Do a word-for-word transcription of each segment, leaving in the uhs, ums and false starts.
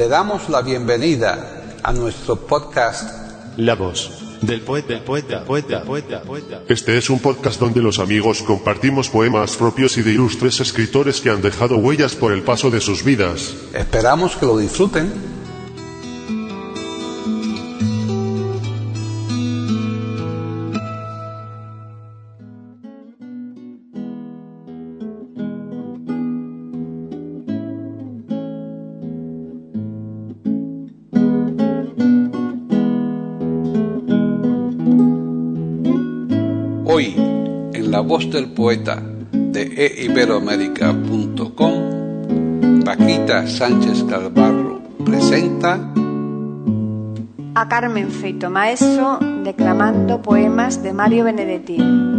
Le damos la bienvenida a nuestro podcast La voz del poeta, del poeta, poeta, poeta, poeta. Este es un podcast donde los amigos compartimos poemas propios y de ilustres escritores que han dejado huellas por el paso de sus vidas. Esperamos que lo disfruten. Hoy, en La Voz del Poeta de e iberoamérica punto com, Paquita Sánchez Calvarro presenta a Carmen Feito Maeso declamando poemas de Mario Benedetti.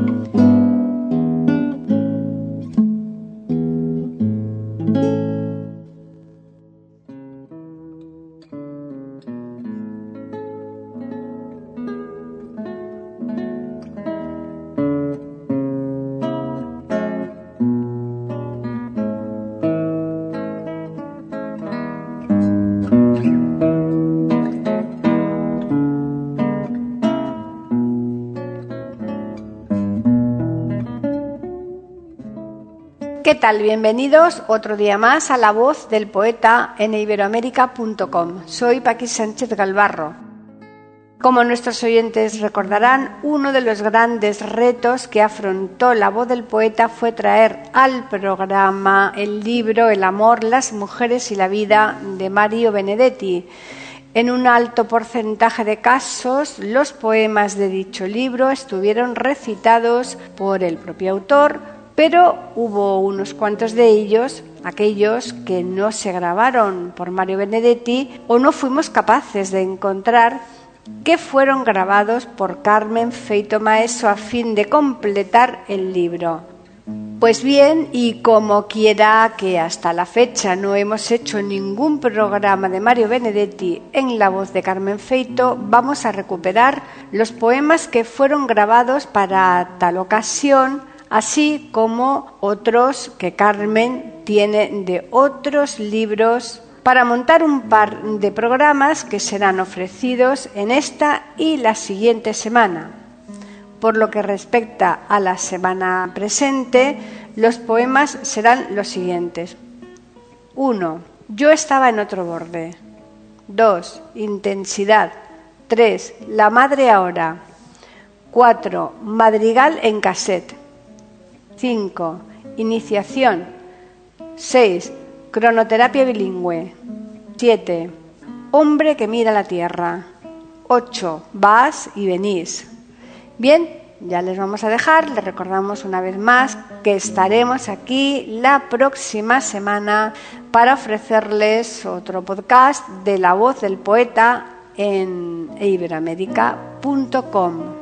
¿Qué tal? Bienvenidos otro día más a La Voz del Poeta en e iberoamérica punto com. Soy Paqui Sánchez Galvarro. Como nuestros oyentes recordarán, uno de los grandes retos que afrontó La Voz del Poeta fue traer al programa el libro El amor, las mujeres y la vida de Mario Benedetti. En un alto porcentaje de casos, los poemas de dicho libro estuvieron recitados por el propio autor, pero hubo unos cuantos de ellos, aquellos que no se grabaron por Mario Benedetti o no fuimos capaces de encontrar, que fueron grabados por Carmen Feito Maeso a fin de completar el libro. Pues bien, y como quiera que hasta la fecha no hemos hecho ningún programa de Mario Benedetti en la voz de Carmen Feito, vamos a recuperar los poemas que fueron grabados para tal ocasión, así como otros que Carmen tiene de otros libros, para montar un par de programas que serán ofrecidos en esta y la siguiente semana. Por lo que respecta a la semana presente, los poemas serán los siguientes. uno. Yo estaba en otro borde. dos. Intensidad. tres. La madre ahora. cuatro. Madrigal en cassette. cinco. Iniciación. seis. Cronoterapia bilingüe. siete. Hombre que mira la tierra. ocho. Vas y venís. Bien, ya les vamos a dejar. Les recordamos una vez más que estaremos aquí la próxima semana para ofrecerles otro podcast de La Voz del Poeta en e iberoamérica punto com.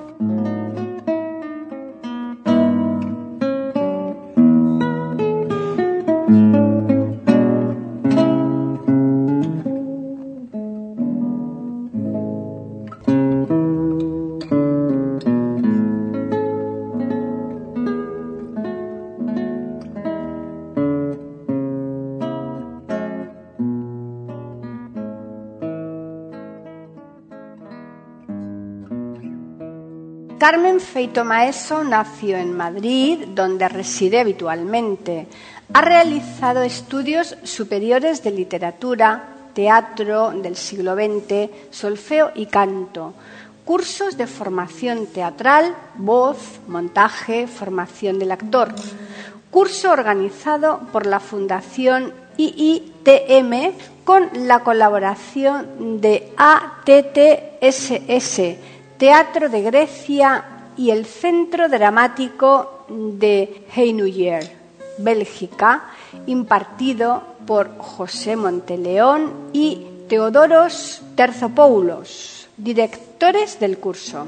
Carmen Feito Maeso nació en Madrid, donde reside habitualmente. Ha realizado estudios superiores de literatura, teatro del siglo veinte, solfeo y canto, cursos de formación teatral, voz, montaje, formación del actor, curso organizado por la Fundación I I T M con la colaboración de A T T S S, Teatro de Grecia y el Centro Dramático de Heinouyer, Bélgica, impartido por José Monteleón y Teodoros Terzopoulos, directores del curso.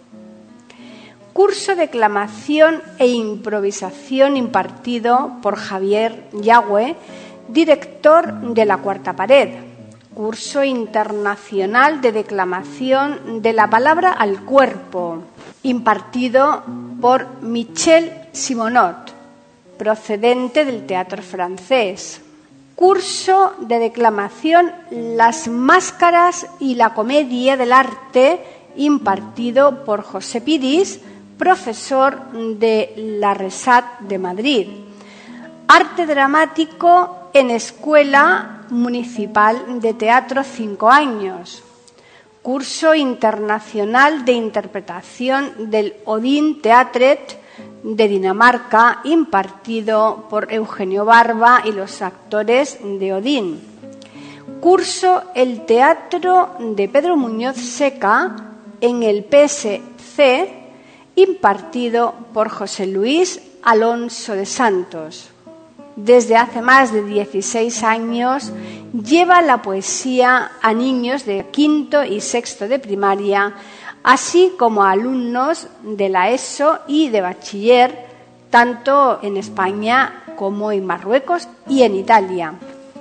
Curso de declamación e improvisación impartido por Javier Yagüe, director de La Cuarta Pared. Curso internacional de declamación de la palabra al cuerpo, impartido por Michel Simonot, procedente del teatro francés. curso de declamación Las máscaras y la comedia del arte, impartido por José Piris, profesor de la RESAT de Madrid. Arte dramático en Escuela Municipal de Teatro cinco años. Curso internacional de interpretación del Odin Teatret de Dinamarca, impartido por Eugenio Barba y los actores de Odin. Curso El Teatro de Pedro Muñoz Seca en el P S C, impartido por José Luis Alonso de Santos. Desde hace más de dieciséis años lleva la poesía a niños de quinto y sexto de primaria, así como a alumnos de la ESO y de bachiller, tanto en España como en Marruecos y en Italia.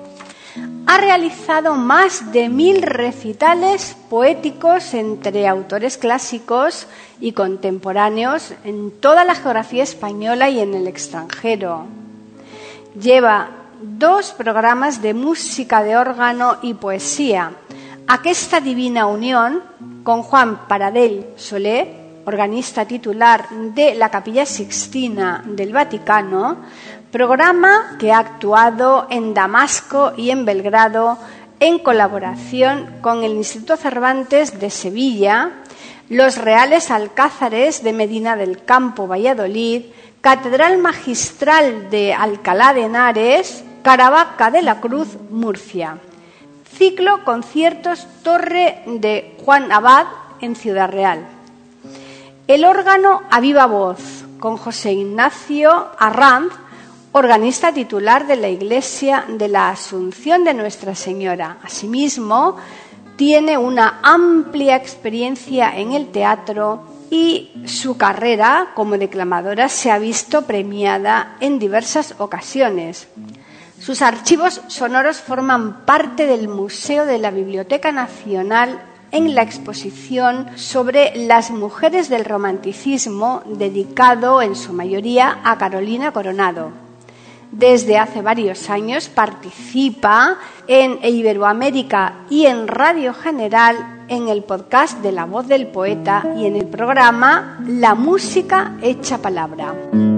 Ha realizado más de mil recitales poéticos entre autores clásicos y contemporáneos en toda la geografía española y en el extranjero. Lleva dos programas de música de órgano y poesía, Aquesta Divina Unión, con Juan Paradell Solé, organista titular de la Capilla Sixtina del Vaticano, programa que ha actuado en Damasco y en Belgrado en colaboración con el Instituto Cervantes de Sevilla, los Reales Alcázares de Medina del Campo, Valladolid, Catedral Magistral de Alcalá de Henares, Caravaca de la Cruz, Murcia. Ciclo Conciertos Torre de Juan Abad en Ciudad Real. El órgano a viva voz, con José Ignacio Arranz, organista titular de la Iglesia de la Asunción de Nuestra Señora. Asimismo, tiene una amplia experiencia en el teatro y su carrera como declamadora se ha visto premiada en diversas ocasiones. Sus archivos sonoros forman parte del Museo de la Biblioteca Nacional en la exposición sobre las mujeres del romanticismo, dedicado en su mayoría a Carolina Coronado. Desde hace varios años participa en Iberoamérica y en Radio General, en el podcast de La Voz del Poeta y en el programa La Música Hecha Palabra.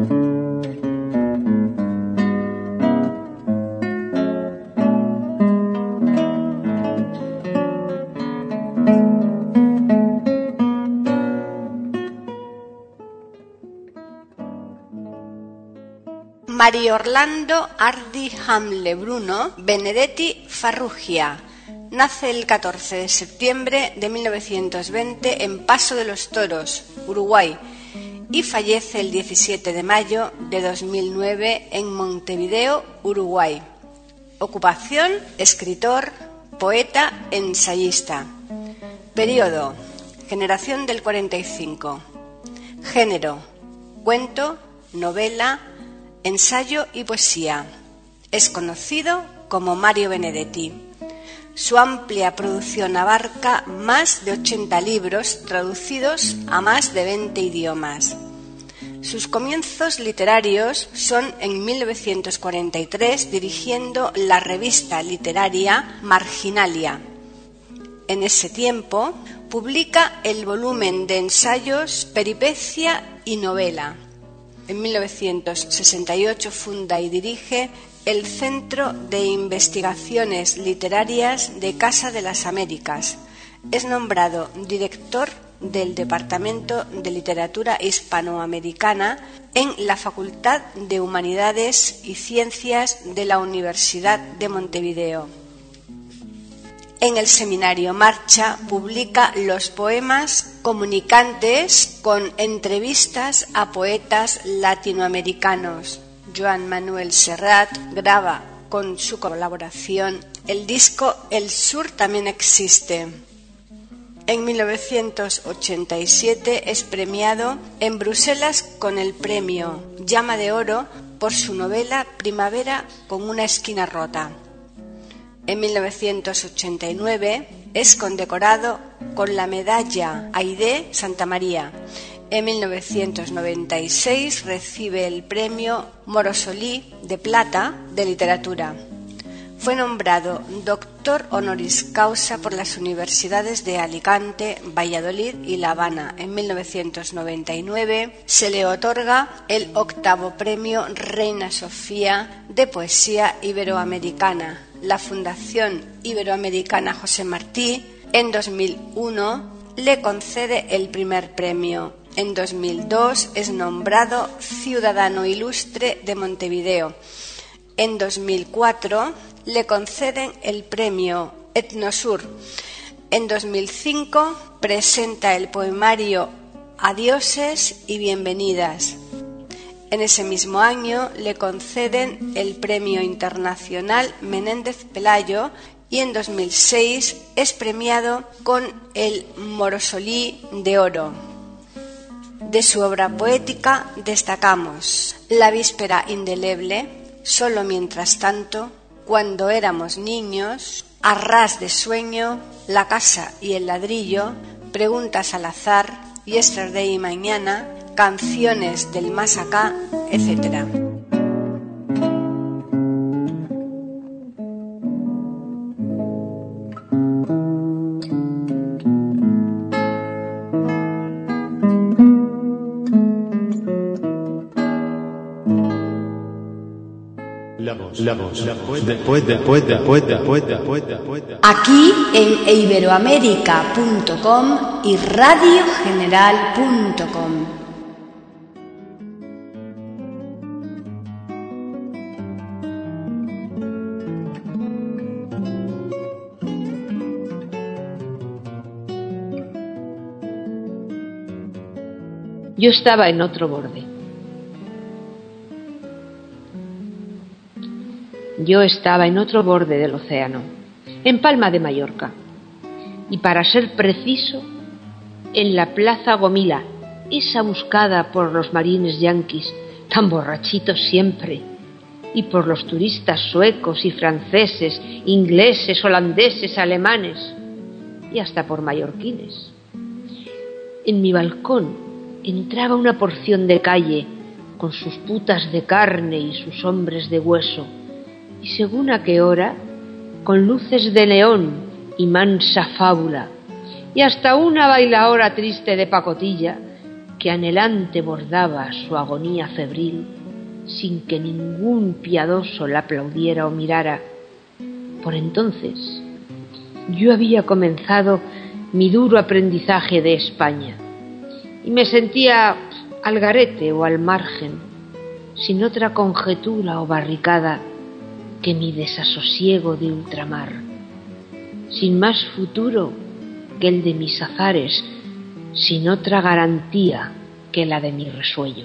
Mario Orlando Ardi Hamle Bruno Benedetti Farrugia. Nace el catorce de septiembre de mil novecientos veinte en Paso de los Toros, Uruguay, y fallece el diecisiete de mayo de dos mil nueve en Montevideo, Uruguay. Ocupación: escritor, poeta, ensayista. Periodo: generación del cuarenta y cinco. Género: cuento, novela, ensayo y poesía. Es conocido como Mario Benedetti. Su amplia producción abarca más de ochenta libros traducidos a más de veinte idiomas. Sus comienzos literarios son en mil novecientos cuarenta y tres dirigiendo la revista literaria Marginalia. En ese tiempo publica el volumen de ensayos Peripecia y Novela. En mil novecientos sesenta y ocho funda y dirige el Centro de Investigaciones Literarias de Casa de las Américas. Es nombrado director del Departamento de Literatura Hispanoamericana en la Facultad de Humanidades y Ciencias de la Universidad de Montevideo. En el seminario Marcha publica los poemas Comunicantes, con entrevistas a poetas latinoamericanos. Joan Manuel Serrat graba con su colaboración el disco El Sur también existe. En mil novecientos ochenta y siete es premiado en Bruselas con el premio Llama de Oro por su novela Primavera con una esquina rota. En mil novecientos ochenta y nueve es condecorado con la medalla Aide Santa María. En mil novecientos noventa y seis recibe el premio Morosolí de Plata de Literatura. Fue nombrado doctor honoris causa por las universidades de Alicante, Valladolid y La Habana. En mil novecientos noventa y nueve se le otorga el octavo premio Reina Sofía de Poesía Iberoamericana. La Fundación Iberoamericana José Martí en dos mil uno le concede el primer premio. En dos mil dos es nombrado Ciudadano Ilustre de Montevideo. En dos mil cuatro le conceden el premio Etnosur. En dos mil cinco presenta el poemario Adioses y Bienvenidas. En ese mismo año le conceden el premio internacional Menéndez Pelayo y en dos mil seis es premiado con el Morosolí de Oro. De su obra poética destacamos La víspera indeleble, Solo mientras tanto, Cuando éramos niños, A ras de sueño, La casa y el ladrillo, Preguntas al azar, Yesterday y mañana, Canciones del más acá, etcétera. La voz, la voz, la voz, después, después, después, después, después, después. Aquí en iberoamérica punto com y radio general punto com. Yo estaba en otro borde. Yo estaba en otro borde del océano, en Palma de Mallorca, y para ser preciso, en la Plaza Gomila, esa buscada por los marines yanquis, tan borrachitos siempre, y por los turistas suecos y franceses, ingleses, holandeses, alemanes, y hasta por mallorquines. En mi balcón entraba una porción de calle, con sus putas de carne y sus hombres de hueso, y según a qué hora, con luces de neón y mansa fábula, y hasta una bailaora triste de pacotilla que anhelante bordaba su agonía febril, sin que ningún piadoso la aplaudiera o mirara. Por entonces, yo había comenzado mi duro aprendizaje de España, y me sentía al garete o al margen, sin otra conjetura o barricada que mi desasosiego de ultramar, sin más futuro que el de mis azares, sin otra garantía que la de mi resuello.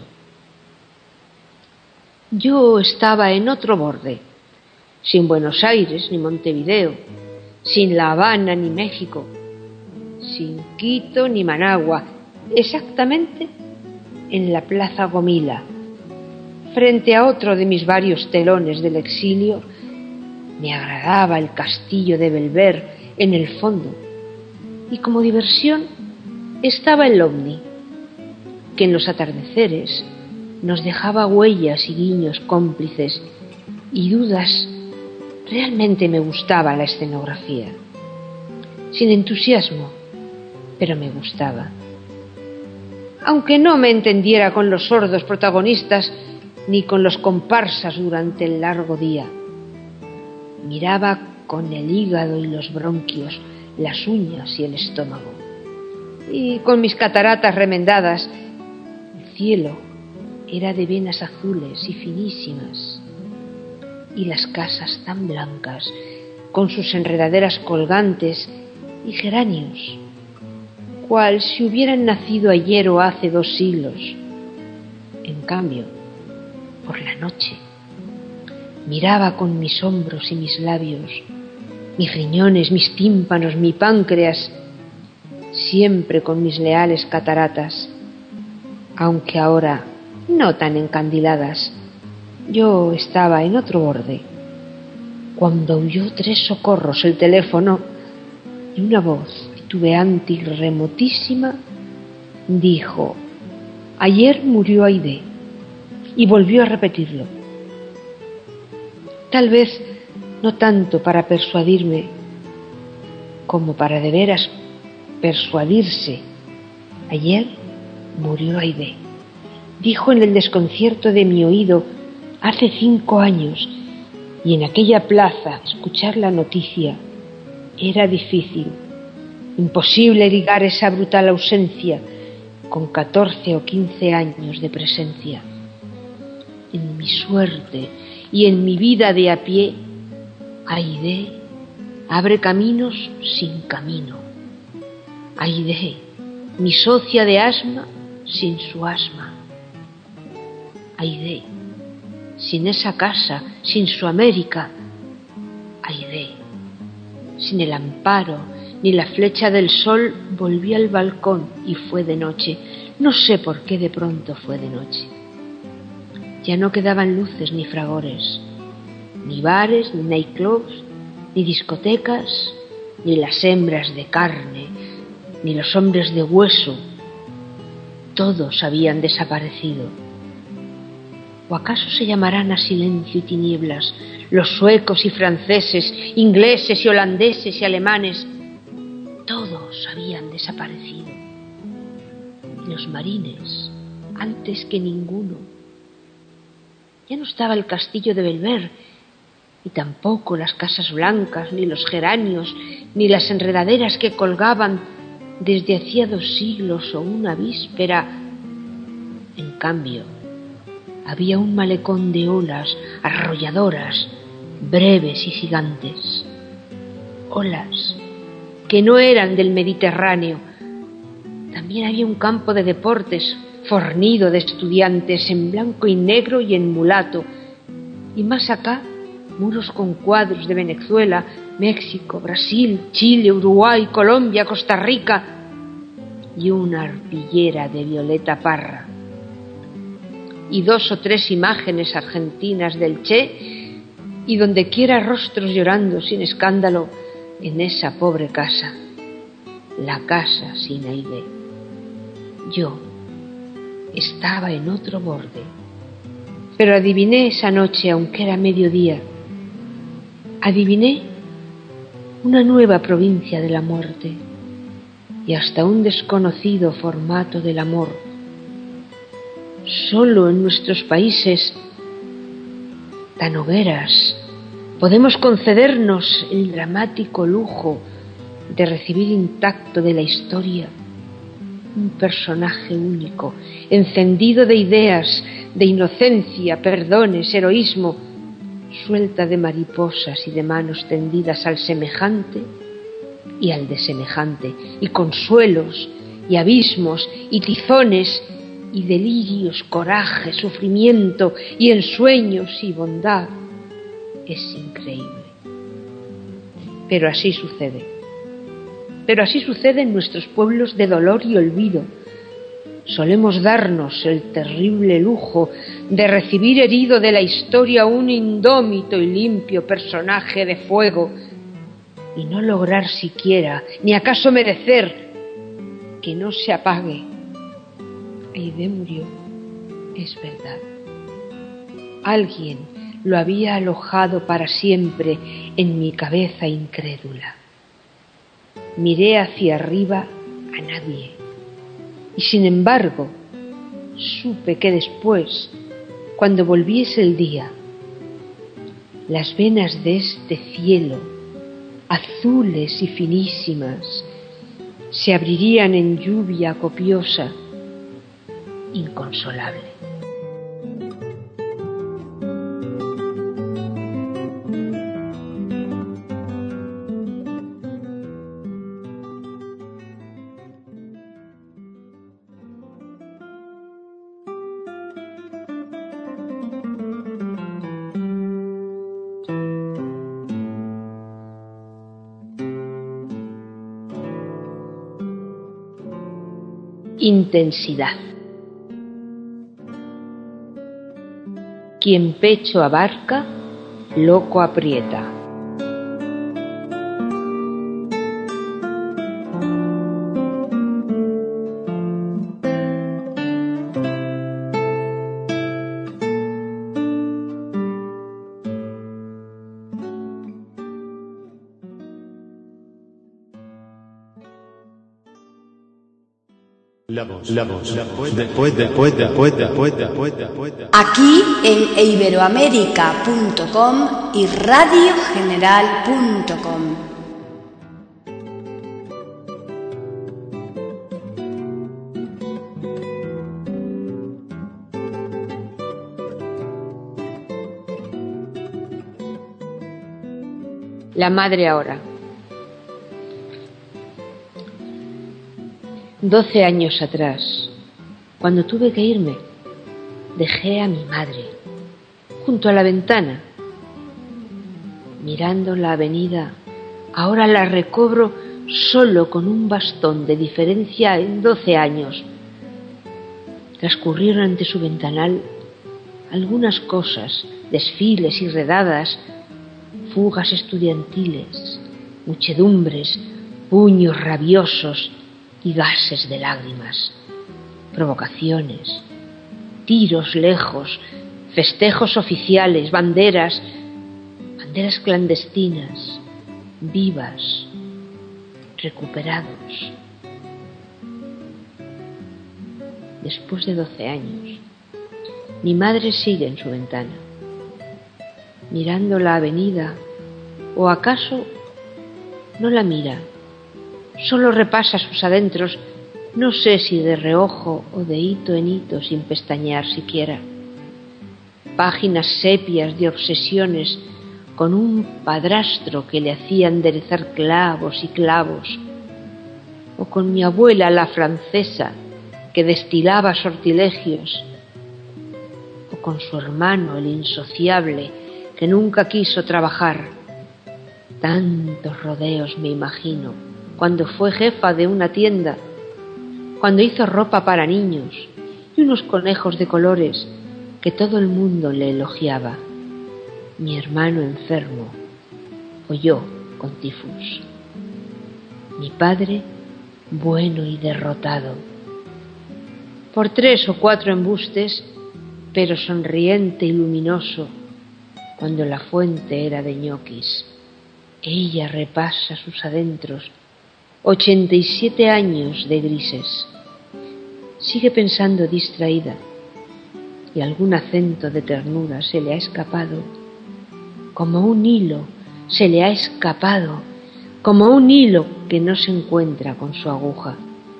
Yo estaba en otro borde, sin Buenos Aires ni Montevideo, sin La Habana ni México, sin Quito ni Managua, exactamente en la Plaza Gomila, frente a otro de mis varios telones del exilio. Me agradaba el castillo de Belver en el fondo, y como diversión estaba el ovni, que en los atardeceres nos dejaba huellas y guiños cómplices y dudas. Realmente me gustaba la escenografía, sin entusiasmo, pero me gustaba. Aunque no me entendiera con los sordos protagonistas ni con los comparsas durante el largo día. Miraba con el hígado y los bronquios, las uñas y el estómago. Y con mis cataratas remendadas, el cielo era de venas azules y finísimas, y las casas tan blancas, con sus enredaderas colgantes y geranios, cual si hubieran nacido ayer o hace dos siglos. En cambio, por la noche, miraba con mis hombros y mis labios, mis riñones, mis tímpanos, mi páncreas, siempre con mis leales cataratas, aunque ahora no tan encandiladas. Yo estaba en otro borde, cuando oyó tres socorros el teléfono y una voz titubeante y remotísima dijo: «Ayer murió Aide», y volvió a repetirlo. Tal vez no tanto para persuadirme como para de veras persuadirse. Ayer murió Aide, dijo en el desconcierto de mi oído hace cinco años, y en aquella plaza escuchar la noticia era difícil, imposible ligar esa brutal ausencia con catorce o quince años de presencia. En mi suerte y en mi vida de a pie, Aide abre caminos sin camino. Aide, mi socia de asma sin su asma. Aide, sin esa casa, sin su América. Aide, sin el amparo ni la flecha del sol, volví al balcón y fue de noche. No sé por qué de pronto fue de noche. Ya no quedaban luces ni fragores, ni bares, ni nightclubs, ni discotecas, ni las hembras de carne, ni los hombres de hueso. Todos habían desaparecido. ¿O acaso se llamarán a silencio y tinieblas los suecos y franceses, ingleses y holandeses y alemanes? Todos habían desaparecido. Y los marines, antes que ninguno. Ya no estaba el castillo de Belver, y tampoco las casas blancas, ni los geranios, ni las enredaderas que colgaban desde hacía dos siglos o una víspera. En cambio, había un malecón de olas arrolladoras, breves y gigantes. Olas que no eran del Mediterráneo. También había un campo de deportes fornido de estudiantes en blanco y negro y en mulato. Y más acá, muros con cuadros de Venezuela, México, Brasil, Chile, Uruguay, Colombia, Costa Rica y una arpillera de Violeta Parra. Y dos o tres imágenes argentinas del Che, y donde quiera rostros llorando sin escándalo en esa pobre casa, la casa sin Aide. Yo estaba en otro borde, pero adiviné esa noche, aunque era mediodía, adiviné una nueva provincia de la muerte y hasta un desconocido formato del amor. Solo en nuestros países tan hogueras podemos concedernos el dramático lujo de recibir intacto de la historia un personaje único, encendido de ideas, de inocencia, perdones, heroísmo, suelta de mariposas y de manos tendidas al semejante y al desemejante, y consuelos, y abismos, y tizones, y delirios, coraje, sufrimiento, y ensueños y bondad. Es increíble. Pero así sucede. Pero así sucede en nuestros pueblos de dolor y olvido. Solemos darnos el terrible lujo de recibir herido de la historia un indómito y limpio personaje de fuego y no lograr siquiera, ni acaso merecer, que no se apague. Aide murió, es verdad. Alguien lo había alojado para siempre en mi cabeza incrédula. Miré hacia arriba a nadie y sin embargo supe que después, cuando volviese el día, las venas de este cielo, azules y finísimas, se abrirían en lluvia copiosa, inconsolable. Intensidad. Quien pecho abarca, loco aprieta. La voz, la voz, la voz, después, después, después, después, después, después. Aquí en iberoamérica punto com y radio general punto com. La madre ahora. Doce años atrás, cuando tuve que irme, dejé a mi madre junto a la ventana. Mirando la avenida, ahora la recobro solo con un bastón de diferencia en doce años. Transcurrieron ante su ventanal algunas cosas, desfiles y redadas, fugas estudiantiles, muchedumbres, puños rabiosos y gases de lágrimas, provocaciones, tiros lejos, festejos oficiales, banderas, banderas clandestinas, vivas, recuperados. Después de doce años, mi madre sigue en su ventana, mirando la avenida, o acaso no la mira, solo repasa sus adentros, no sé si de reojo o de hito en hito sin pestañear siquiera. Páginas sepias de obsesiones con un padrastro que le hacía enderezar clavos y clavos, o con mi abuela la francesa que destilaba sortilegios, o con su hermano el insociable que nunca quiso trabajar. Tantos rodeos me imagino cuando fue jefa de una tienda, cuando hizo ropa para niños y unos conejos de colores que todo el mundo le elogiaba. Mi hermano enfermo o yo con tifus. Mi padre bueno y derrotado por tres o cuatro embustes, pero sonriente y luminoso cuando la fuente era de ñoquis. Ella repasa sus adentros, ochenta y siete años de grises. Sigue pensando distraída y algún acento de ternura se le ha escapado, como un hilo se le ha escapado, como un hilo que no se encuentra con su aguja.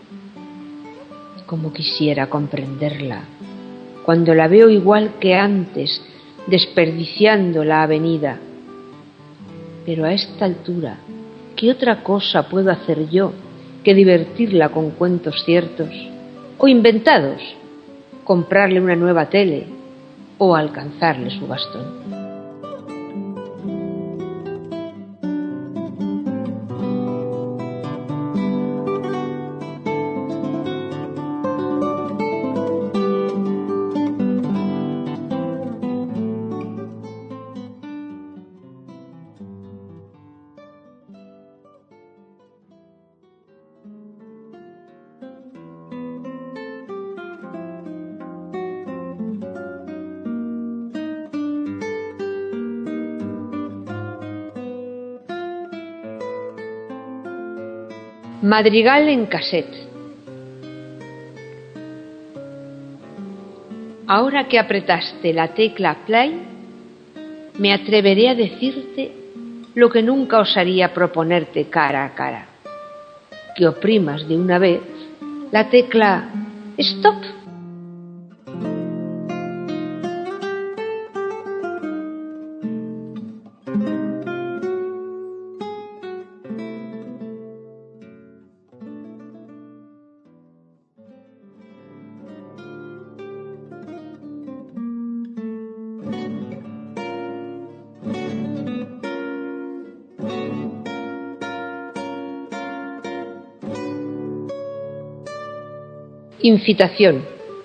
Como quisiera comprenderla cuando la veo igual que antes, desperdiciando la avenida. Pero a esta altura, ¿qué otra cosa puedo hacer yo que divertirla con cuentos ciertos o inventados, comprarle una nueva tele o alcanzarle su bastón? Madrigal en cassette. Ahora que apretaste la tecla play, me atreveré a decirte lo que nunca osaría proponerte cara a cara: que oprimas de una vez la tecla stop. Incitación.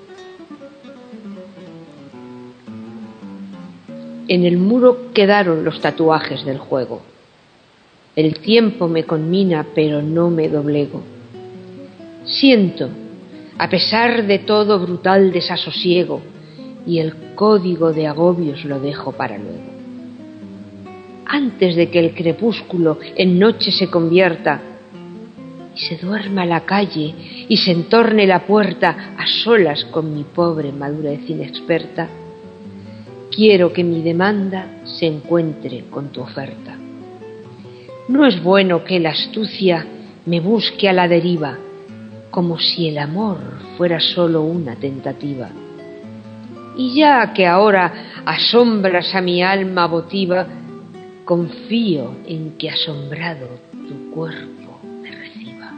En el muro quedaron los tatuajes del juego. El tiempo me conmina, pero no me doblego. Siento, a pesar de todo brutal desasosiego, y el código de agobios lo dejo para luego. Antes de que el crepúsculo en noche se convierta, se duerma la calle y se entorne la puerta a solas con mi pobre madurez inexperta, quiero que mi demanda se encuentre con tu oferta. No es bueno que la astucia me busque a la deriva, como si el amor fuera solo una tentativa. Y ya que ahora asombras a mi alma votiva, confío en que asombrado tu cuerpo me reciba.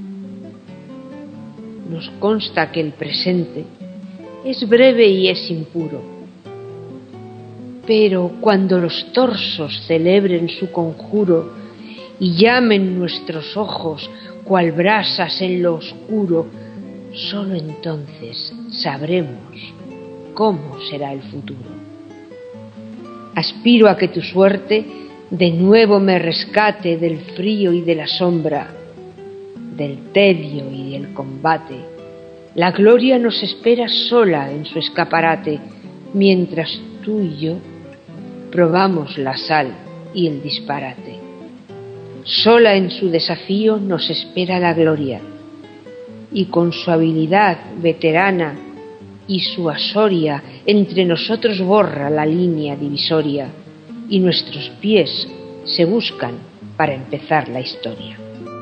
Nos consta que el presente es breve y es impuro, pero cuando los torsos celebren su conjuro y llamen nuestros ojos cual brasas en lo oscuro, solo entonces sabremos cómo será el futuro. Aspiro a que tu suerte de nuevo me rescate del frío y de la sombra, del tedio y del combate. La gloria nos espera sola en su escaparate, mientras tú y yo probamos la sal y el disparate. Sola en su desafío nos espera la gloria, y con su habilidad veterana y su asoria entre nosotros borra la línea divisoria, y nuestros pies se buscan para empezar la historia.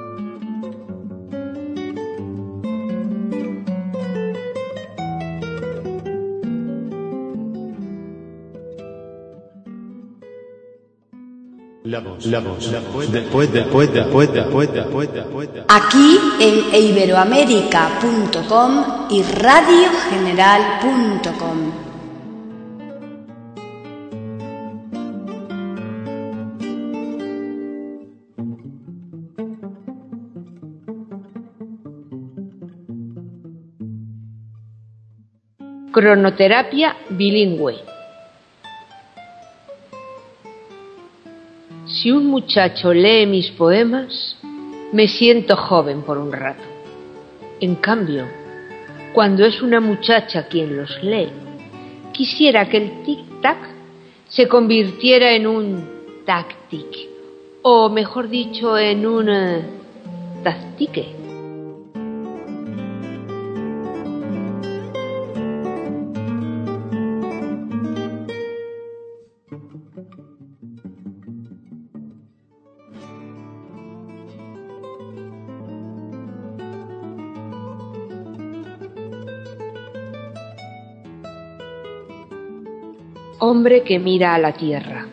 La voz, la voz, la voz, después, después, después, después, después, después. Aquí en iberoamérica punto com y radio general punto com. Cronoterapia bilingüe. Si un muchacho lee mis poemas, me siento joven por un rato. En cambio, cuando es una muchacha quien los lee, quisiera que el tic-tac se convirtiera en un tac-tic, o mejor dicho, en un uh, tac-tique. Hombre que mira a la tierra.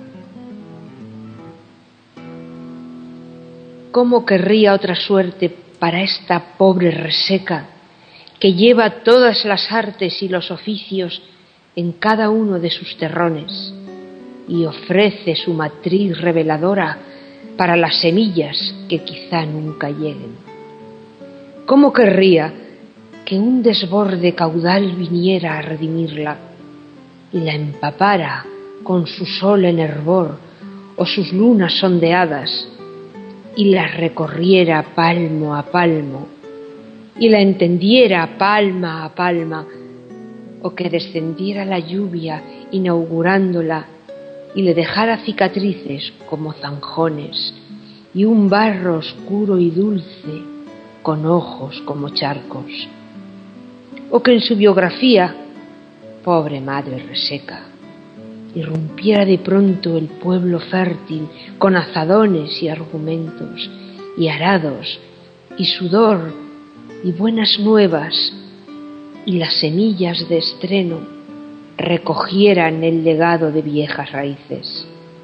¿Cómo querría otra suerte para esta pobre reseca que lleva todas las artes y los oficios en cada uno de sus terrones y ofrece su matriz reveladora para las semillas que quizá nunca lleguen? ¿Cómo querría que un desborde caudal viniera a redimirla y la empapara con su sol en hervor o sus lunas ondeadas, y la recorriera palmo a palmo, y la entendiera palma a palma, o que descendiera la lluvia inaugurándola y le dejara cicatrices como zanjones y un barro oscuro y dulce con ojos como charcos, o que en su biografía, pobre madre reseca, irrumpiera de pronto el pueblo fértil con azadones y argumentos, y arados, y sudor, y buenas nuevas, y las semillas de estreno recogieran el legado de viejas raíces.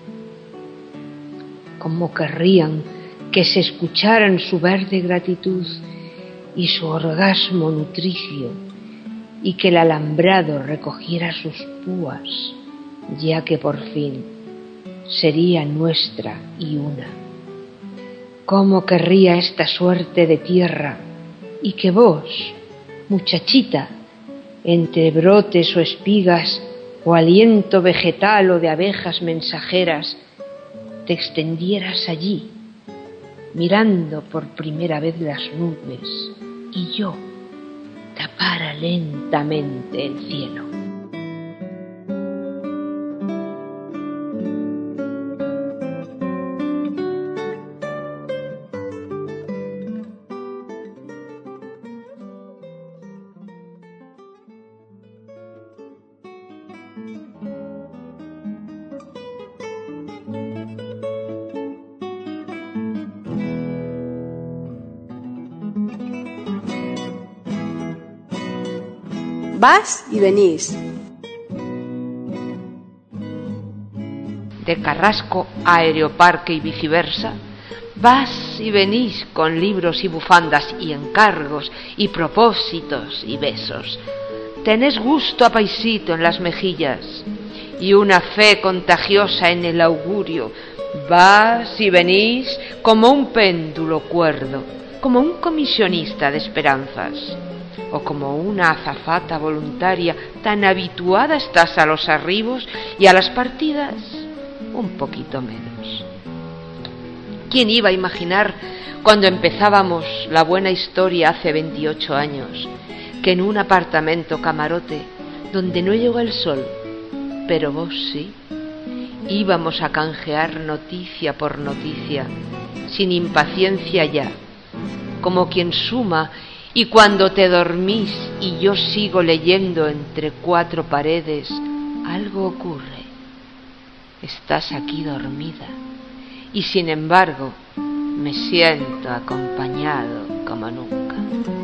Cómo querrían que se escucharan su verde gratitud y su orgasmo nutricio, y que el alambrado recogiera sus púas, ya que por fin sería nuestra y una. ¿Cómo querría esta suerte de tierra, y que vos, muchachita, entre brotes o espigas, o aliento vegetal o de abejas mensajeras, te extendieras allí, mirando por primera vez las nubes, y yo tapara lentamente el cielo? Vas y venís. De Carrasco a Aeroparque y viceversa, vas y venís con libros y bufandas y encargos y propósitos y besos. Tenés gusto a paisito en las mejillas y una fe contagiosa en el augurio. Vas y venís como un péndulo cuerdo, como un comisionista de esperanzas, o como una azafata voluntaria. Tan habituada estás a los arribos y a las partidas un poquito menos. ¿Quién iba a imaginar, cuando empezábamos la buena historia hace veintiocho años, que en un apartamento camarote, donde no llegó el sol, pero vos sí, íbamos a canjear noticia por noticia, sin impaciencia ya, como quien suma, y cuando te dormís y yo sigo leyendo entre cuatro paredes, algo ocurre. Estás aquí dormida y sin embargo me siento acompañado como nunca.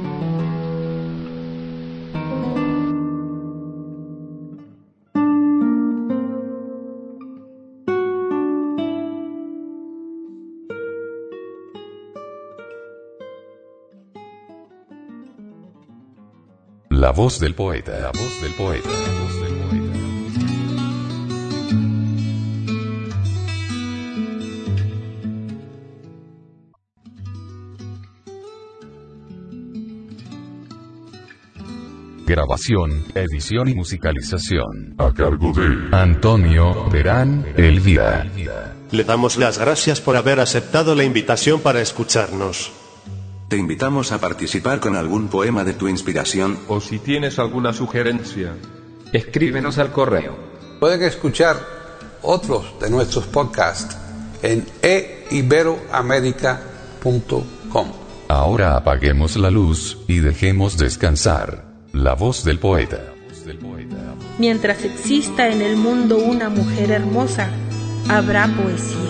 La voz del poeta, la voz del poeta, la voz del poeta. Grabación, edición y musicalización A cargo de Antonio Verán Elvira. Le damos las gracias por haber aceptado la invitación para escucharnos. Te invitamos a participar con algún poema de tu inspiración. O si tienes alguna sugerencia, escríbenos al correo. Pueden escuchar otros de nuestros podcasts en e iberoamerica punto com. Ahora apaguemos la luz y dejemos descansar la voz del poeta. Mientras exista en el mundo una mujer hermosa, habrá poesía.